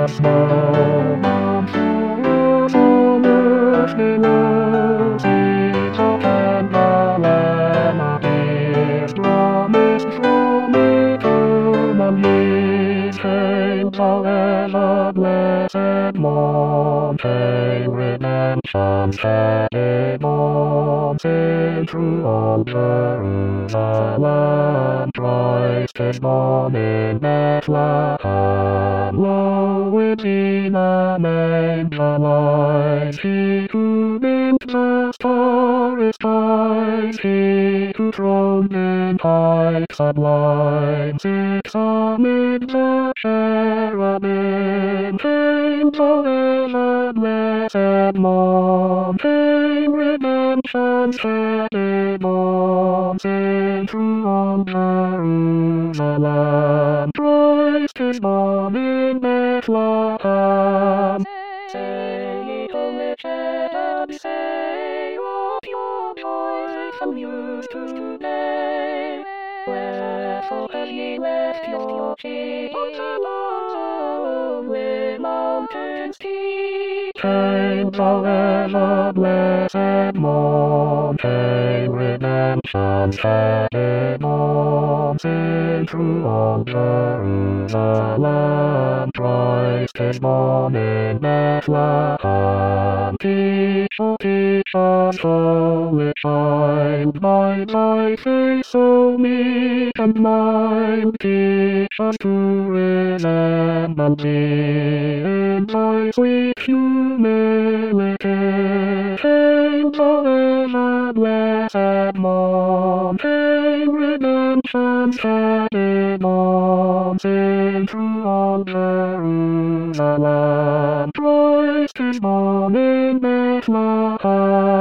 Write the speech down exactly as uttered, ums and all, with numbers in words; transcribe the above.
the snow. Mom showers on earth below. Seeds of candle and a dear promise from eternal years. Came forever blessed mountain, redemption shed on sin through all Jerusalem. Christ is born in Bethlehem. Lo, within a manger lies He who in the starry skies, He who throned in height sublime, sits amid the cherubim. Came forever blessed mountain, redemption shed on sin through all Jerusalem. Christ is born in Bethlehem. Say, O rich and say of your joyful news today. Wherefore have ye left your sheep on the lonely mountain's peak? Came forever blessed mountain, redemption shed on sin through all Jerusalem. Christ is born in Bethlehem. Teach, oh teach us, holy child, by thy face so meek and mild. Teach us to resemble thee in thy sweet humility. Came forever blessed mountain, redemption shed on sin through all Jerusalem. Christ is born in Bethlehem.